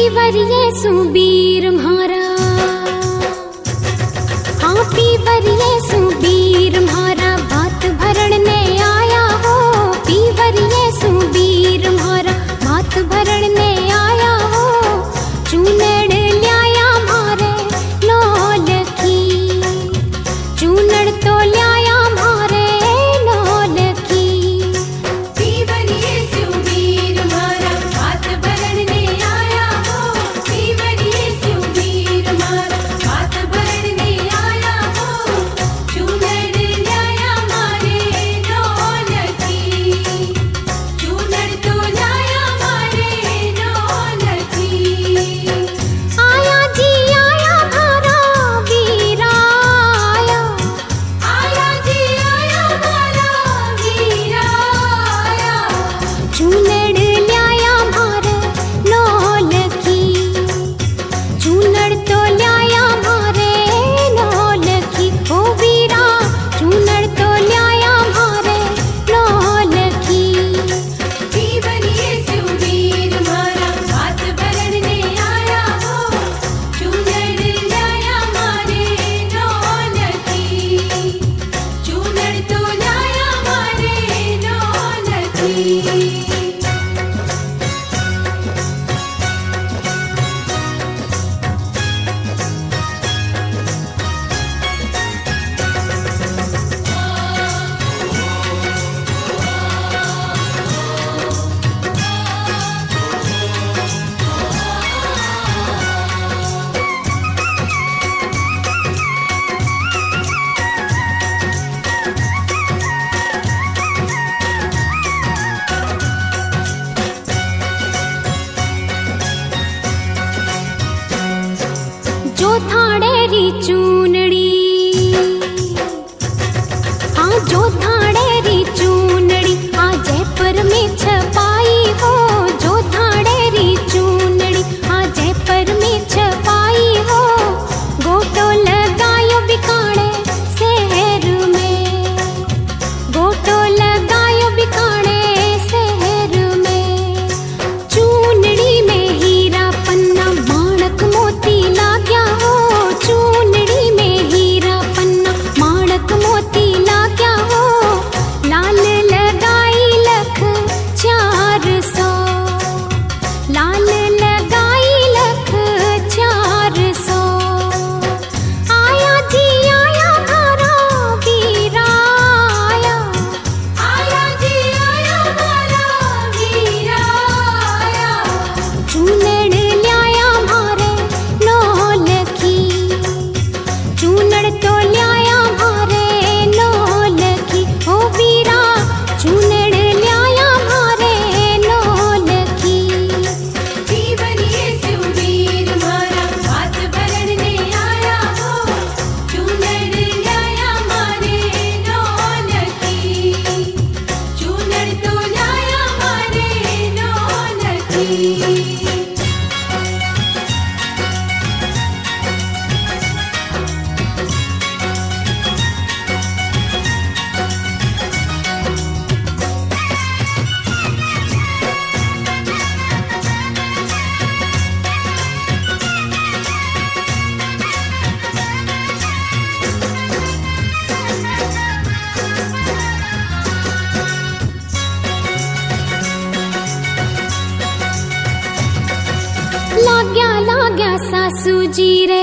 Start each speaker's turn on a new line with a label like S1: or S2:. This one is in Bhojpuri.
S1: पीवर येसु बीर म्हारा, हाँ पीवर येसु बीर म्हारा, भात भरण ने आया हो। पीवर येसु बीर म्हारा, भात भरण ने आया हो। चूनड़ ल्याया म्हारे नौलखी, चूनड़ तो ल्याया म्हारे नौलखी।
S2: पीवर येसु बीर म्हारा, भात भरण ने आया हो। पीवर येसु बीर म्हारा, भात भरण ने आया हो। चूनड़ ल्याया म्हारे नौलखी, चूनड़ तो ल्याया म्हारे नौलखी।
S1: आया जी आया म्हारा वीरा आया,
S2: आया जी आया म्हारा वीरा आया।
S1: चूनड़ ल्याया म्हारे नौलखी, चूनड़ तो ल्याया म्हारे नौलखी। ओ वीरा चूनड़ तो ल्याया म्हारे नौलखी।
S2: पीवर येसु बीर म्हारा, भात भरण ने आया हो। चूनड़ ल्याया म्हारे नौलखी, चूनड़ तो ल्याया म्हारे नौलखी।
S1: जो थाड़े री चूनड़ी, हाँ जो थाड़े री चूनड़ी, आ जयपुर में छपाई हो। जो थाड़े री चूनड़ी, आ जयपुर में छपाई हो। गोटो लगायो बिकाणे शहर में, गोटो लगायो बिकाणे शहर में। चूनड़ी में हीरा पन्ना, माणक मोती लाग्या हो। चूनड़ी में हीरा पन्ना, माणक मोती लाग्या हो। लाल लगाई लख 400, लाल लगाई लख 400। आया जी आया म्हारा वीरा आया,
S2: आया जी आया म्हारा वीरा आया।
S1: चूनड़ ल्याया म्हारे नौलखी, चूनड़ तो ल्याया म्हारे नौलखी। ओ वीरा चूनड़ ल्याया म्हारे नौलखी।
S2: पीवर येसु बीर म्हारा, भात भरण ने आया हो। चूनड़ ल्याया म्हारे नौलखी, चूनड़ तो ल्याया म्हारे नौलखी।
S1: लाग्या लाग्या सासू जी रे,